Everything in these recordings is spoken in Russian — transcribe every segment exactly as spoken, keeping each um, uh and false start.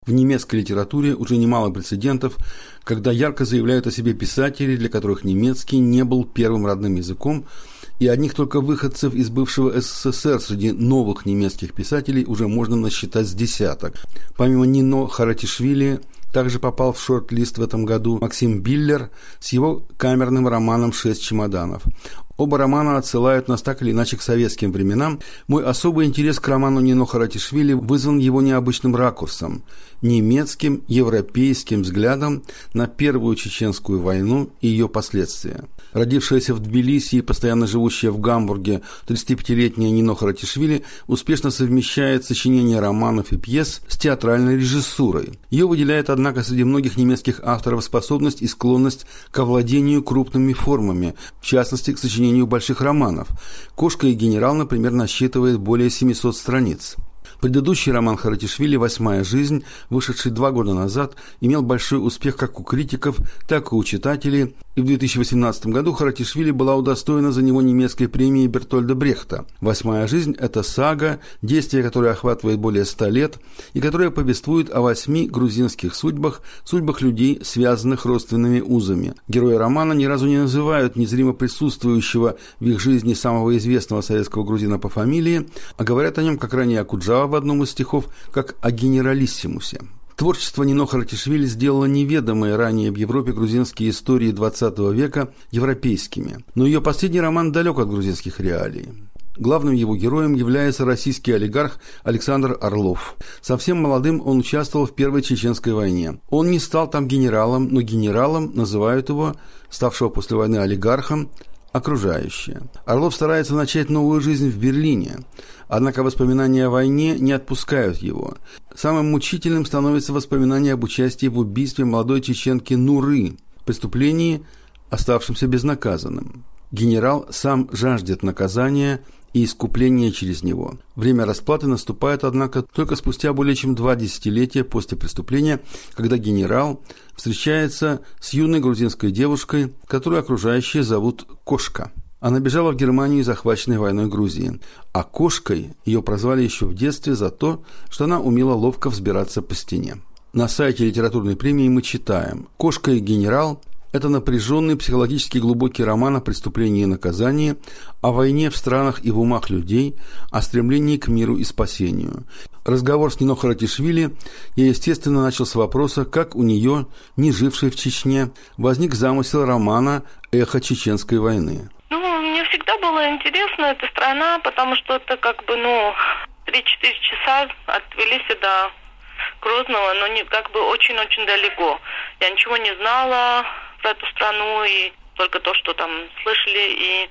В немецкой литературе уже немало прецедентов, когда ярко заявляют о себе писатели, для которых немецкий не был первым родным языком, и одних только выходцев из бывшего СССР среди новых немецких писателей уже можно насчитать с десяток. Помимо Нино Харатишвили, также попал в шорт-лист в этом году Максим Биллер с его камерным романом «Шесть чемоданов». Оба романа отсылают нас так или иначе к советским временам. Мой особый интерес к роману Нино Харатишвили вызван его необычным ракурсом – немецким, европейским взглядом на Первую Чеченскую войну и ее последствия. Родившаяся в Тбилиси и постоянно живущая в Гамбурге тридцатипятилетняя Нино Харатишвили успешно совмещает сочинение романов и пьес с театральной режиссурой. Ее выделяет, однако, среди многих немецких авторов способность и склонность к овладению крупными формами, в частности, к сочинению больших романов. «Кошка и генерал», например, насчитывает более семисот страниц. Предыдущий роман Харатишвили «Восьмая жизнь», вышедший два года назад, имел большой успех как у критиков, так и у читателей, и в две тысячи восемнадцатом году Харатишвили была удостоена за него немецкой премии Бертольда Брехта. «Восьмая жизнь» – это сага, действие которой охватывает более ста лет, и которая повествует о восьми грузинских судьбах, судьбах людей, связанных родственными узами. Герои романа ни разу не называют незримо присутствующего в их жизни самого известного советского грузина по фамилии, а говорят о нем, как ранее Акуджава в одном из стихов, как о генералиссимусе. Творчество Нино Харатишвили сделало неведомые ранее в Европе грузинские истории двадцатого века европейскими, но ее последний роман далек от грузинских реалий. Главным его героем является российский олигарх Александр Орлов. Совсем молодым он участвовал в Первой Чеченской войне. Он не стал там генералом, но генералом называют его, ставшего после войны олигархом, окружающие. Орлов старается начать новую жизнь в Берлине, однако воспоминания о войне не отпускают его. Самым мучительным становится воспоминание об участии в убийстве молодой чеченки Нуры, преступлении, оставшемся безнаказанным. Генерал сам жаждет наказания и искупления через него. Время расплаты наступает, однако, только спустя более чем два десятилетия после преступления, когда генерал встречается с юной грузинской девушкой, которую окружающие зовут Кошка. Она бежала в Германию, захваченной войной Грузии. А Кошкой ее прозвали еще в детстве за то, что она умела ловко взбираться по стене. На сайте литературной премии мы читаем: «Кошка и генерал» – это напряженный, психологически глубокий роман о преступлении и наказании, о войне в странах и в умах людей, о стремлении к миру и спасению. Разговор с Нино Харатишвили я, естественно, начал с вопроса, как у нее, не жившей в Чечне, возник замысел романа «Эхо Чеченской войны». Ну, мне всегда было интересна эта страна, потому что это как бы, ну, три-четыре часа от Тбилиси до Грозного, но не, как бы очень-очень далеко. Я ничего не знала про эту страну, и только то, что там слышали. И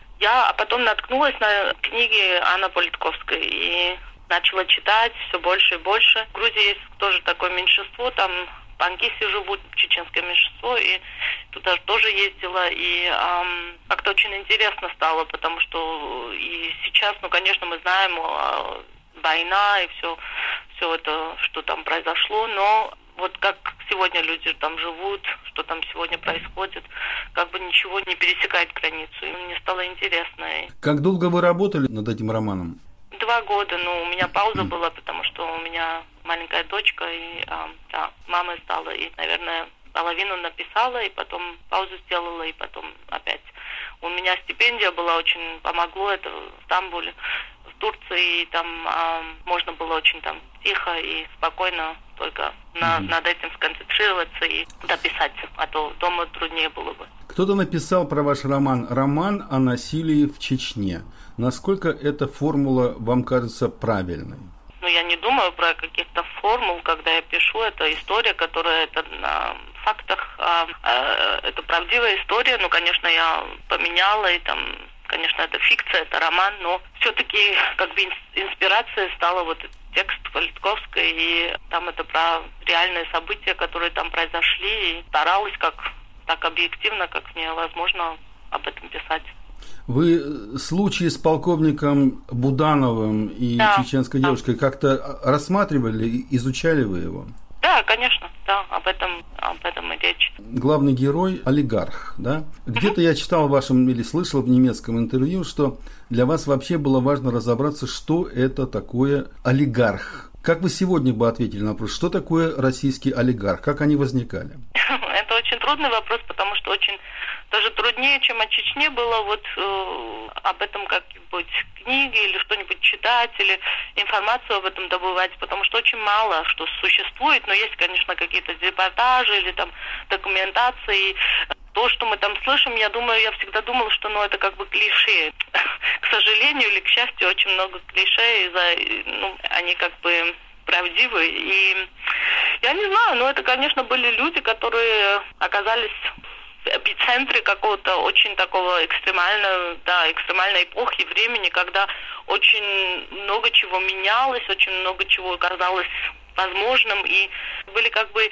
я потом наткнулась на книги Анны Политковской и начала читать все больше и больше. В Грузии есть тоже такое меньшинство, там панкиси живут, чеченское меньшинство, и туда тоже ездила, и эм, как-то очень интересно стало, потому что и сейчас, ну, конечно, мы знаем э, война и все, все это, что там произошло, но вот как сегодня люди там живут, что там сегодня происходит, как бы ничего не пересекает границу, и мне стало интересно. Как долго вы работали над этим романом? Два года, ну, у меня пауза была, потому что у меня маленькая дочка, и а, да, мама стала, и, наверное, половину написала, и потом паузу сделала, и потом опять. У меня стипендия была, очень помогло это в Стамбуле, в Турции, и там а, можно было очень там тихо и спокойно только на, mm-hmm. над этим сконцентрироваться и дописать, а то дома труднее было бы. Кто-то написал про ваш роман «Роман о насилии в Чечне». Насколько эта формула вам кажется правильной? Ну, я не думаю про каких-то формул, когда я пишу. Это история, которая это на фактах. А, а, это правдивая история. Ну, конечно, я поменяла, и там, конечно, это фикция, это роман, но все-таки как бы инспирацией стала вот этот текст Политковской, и там это про реальные события, которые там произошли, и старалась как так объективно, как мне возможно, об этом писать. Вы случай с полковником Будановым и да, чеченской девушкой да. как-то рассматривали, изучали вы его? Да, Да, конечно, да, об этом, об этом и речь. Главный герой – олигарх, да? Где-то я читал в вашем или слышал в немецком интервью, что для вас вообще было важно разобраться, что это такое олигарх. Как вы сегодня бы ответили на вопрос, что такое российский олигарх, как они возникали? Это очень трудный вопрос, потому что очень даже труднее, чем о Чечне было вот э, об этом как-нибудь книги или что-нибудь читать, или информацию об этом добывать, потому что очень мало что существует, но есть, конечно, какие-то репортажи или там документации. То, что мы там слышим, я думаю, я всегда думала, что ну, это как бы клише. К сожалению или к счастью, очень много клише, из-за, ну, они как бы правдивы. И я не знаю, но это, конечно, были люди, которые оказались в эпицентре какого-то очень такого экстремального, да, экстремальной эпохи времени, когда очень много чего менялось, очень много чего казалось возможным, и были как бы,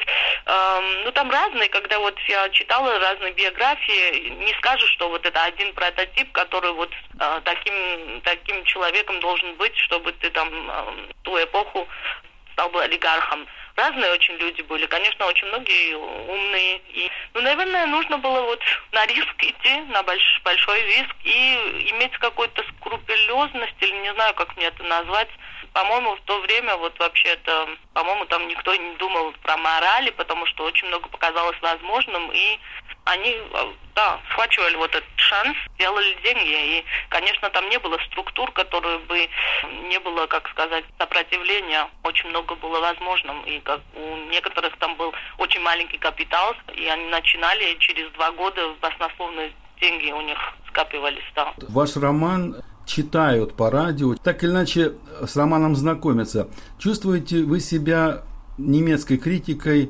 э, ну там разные, когда вот я читала разные биографии, не скажешь, что вот это один прототип, который вот э, таким, таким человеком должен быть, чтобы ты там э, в ту эпоху стал бы олигархом. Разные очень люди были, конечно, очень многие умные. И, ну, наверное, нужно было вот на риск идти, на больш, большой риск, и иметь какую-то скрупулезность, или не знаю, как мне это назвать. По-моему, в то время вот вообще это, по-моему, там никто не думал про морали, потому что очень много показалось возможным, и они, да, схватывали вот этот шанс, делали деньги, и, конечно, там не было структур, которые бы, не было, как сказать, сопротивления, очень много было возможным, и как у некоторых там был очень маленький капитал, и они начинали, и через два года баснословные деньги у них скапливались, да. Ваш роман читают по радио, так или иначе с романом знакомятся. Чувствуете вы себя немецкой критикой,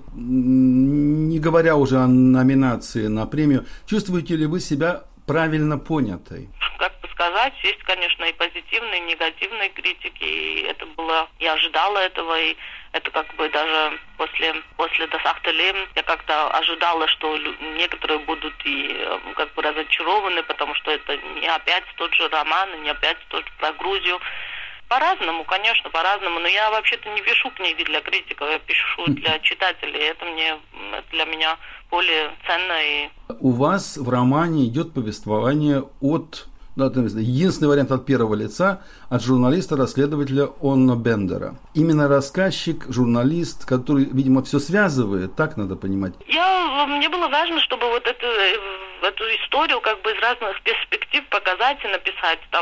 не говоря уже о номинации на премию, чувствуете ли вы себя правильно понятой? Как бы сказать, есть, конечно, и позитивные, и негативные критики, и это было, я ожидала этого, и это как бы даже после, после «Das achte Leben» я как-то ожидала, что некоторые будут и как бы разочарованы, потому что это не опять тот же роман, и не опять тот же про Грузию. По-разному, конечно, по-разному, но я вообще-то не пишу книги для критиков, я пишу для читателей, это мне, это для меня более ценно. И... У вас в романе идет повествование от, да, единственный вариант от первого лица, от журналиста-расследователя Онно Бендера. Именно рассказчик, журналист, который, видимо, все связывает, так надо понимать. Я, мне было важно, чтобы вот эту, эту историю как бы из разных перспектив показать и написать. Там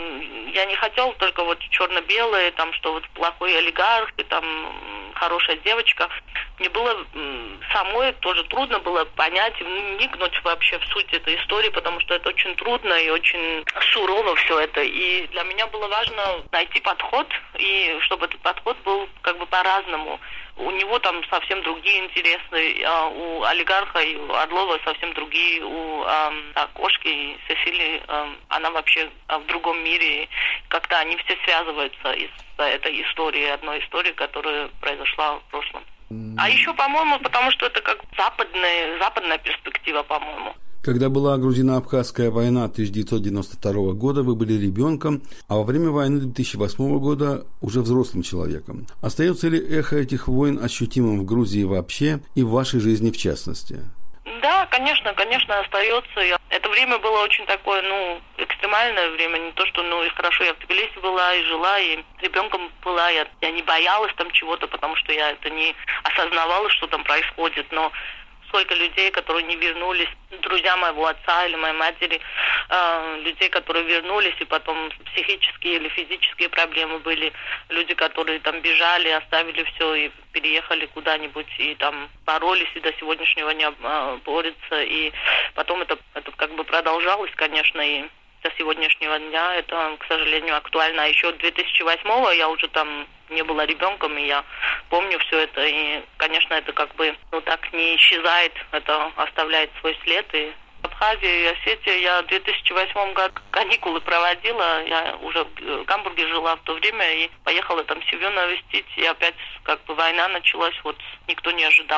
я не хотела только вот черно-белое, там, что вот плохой олигарх и там хорошая девочка. Мне было самой тоже трудно было понять и вникнуть вообще в суть этой истории, потому что это очень трудно и очень сурово все это. И для меня было важно найти подход, и чтобы этот подход был как бы по-разному. У него там совсем другие интересы, а у олигарха и у Орлова совсем другие, у а, Кошки и Сесилии а, она вообще в другом мире. Как-то они все связываются из-за этой истории, одной истории, которая произошла в прошлом. А еще, по-моему, потому что это как западная, западная перспектива, по-моему. Когда была грузино-абхазская война тысяча девятьсот девяносто второго года, вы были ребенком, а во время войны две тысячи восьмого года уже взрослым человеком. Остается ли эхо этих войн ощутимым в Грузии вообще и в вашей жизни в частности? Да, конечно, конечно, остается. Это время было очень такое, ну, экстремальное время. Не то, что, ну, и хорошо, я в Тбилиси была и жила, и ребенком была. Я, я не боялась там чего-то, потому что я это не осознавала, что там происходит. Но сколько людей, которые не вернулись, друзья моего отца или моей матери, э, людей, которые вернулись, и потом психические или физические проблемы были, люди, которые там бежали, оставили все и переехали куда-нибудь, и там боролись, и до сегодняшнего дня э, борются, и потом это, это как бы продолжалось, конечно, и до сегодняшнего дня это, к сожалению, актуально. А еще две тысячи восьмого я уже там не была ребенком, и я помню все это. И, конечно, это как бы, ну, так не исчезает, это оставляет свой след. И в Абхазии и Осетии я в две тысячи восьмом году каникулы проводила. Я уже в Гамбурге жила в то время, и поехала там семью навестить. И опять как бы война началась, вот никто не ожидал.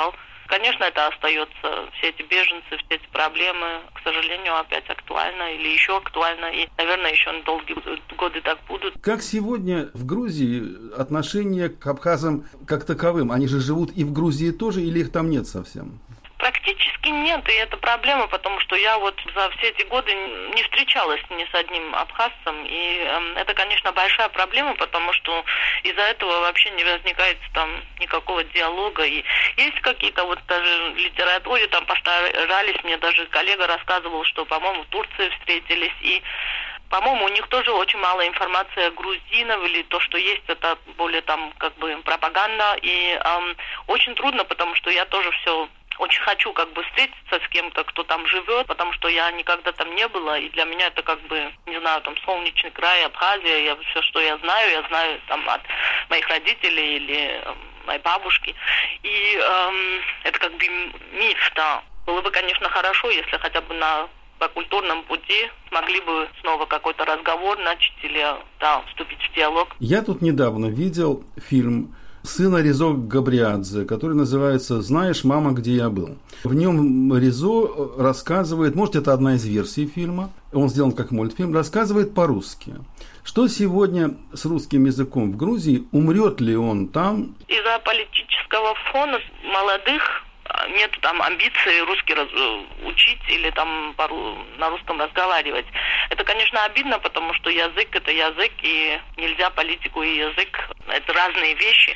Конечно, это остается, все эти беженцы, все эти проблемы, к сожалению, опять актуально или еще актуально, и, наверное, еще на долгие годы так будут. Как сегодня в Грузии отношение к абхазам как таковым? Они же живут и в Грузии тоже, или их там нет совсем? Практически нет, и это проблема, потому что я вот за все эти годы не встречалась ни с одним абхазцем, и э, это, конечно, большая проблема, потому что из-за этого вообще не возникает там никакого диалога, и есть какие-то вот даже в литературе там постарались, мне даже коллега рассказывал, что, по-моему, в Турции встретились, и по-моему, у них тоже очень мало информации о грузинах, или то, что есть, это более там как бы пропаганда, и эм, очень трудно, потому что я тоже все очень хочу как бы встретиться с кем-то, кто там живет, потому что я никогда там не была, и для меня это как бы, не знаю, там солнечный край, Абхазия, я, все, что я знаю, я знаю там от моих родителей или э, моей бабушки, и эм, это как бы миф, да. Было бы, конечно, хорошо, если хотя бы на по культурному пути смогли бы снова какой-то разговор начать или да, вступить в диалог. Я тут недавно видел фильм сына Резо Габриадзе, который называется «Знаешь, мама, где я был». В нем Резо рассказывает, может, это одна из версий фильма, он сделан как мультфильм, рассказывает по-русски. Что сегодня с русским языком в Грузии, умрет ли он там? Из-за политического фона молодых нет там амбиций русский раз, учить или там пару, на русском разговаривать. Это, конечно, обидно, потому что язык – это язык, и нельзя политику и язык – это разные вещи.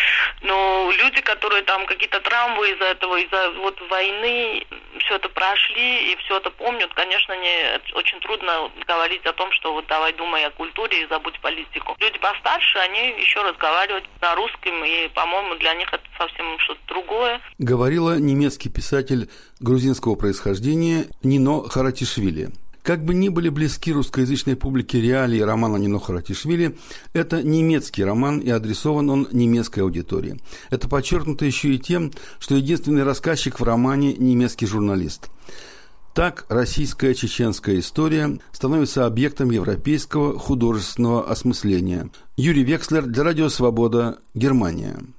Но люди, которые там какие-то травмы из-за этого, из-за вот войны, все это прошли и все это помнят, конечно, не, очень трудно говорить о том, что вот давай думай о культуре и забудь политику. Люди постарше, они еще разговаривают на русском, и, по-моему, для них это совсем что-то другое. Говорила немецкий писатель грузинского происхождения Нино Харатишвили. Как бы ни были близки русскоязычной публике реалии романа Нино Харатишвили, это немецкий роман, и адресован он немецкой аудитории. Это подчеркнуто еще и тем, что единственный рассказчик в романе – немецкий журналист. Так российская чеченская история становится объектом европейского художественного осмысления. Юрий Векслер для Радио Свобода, Германия.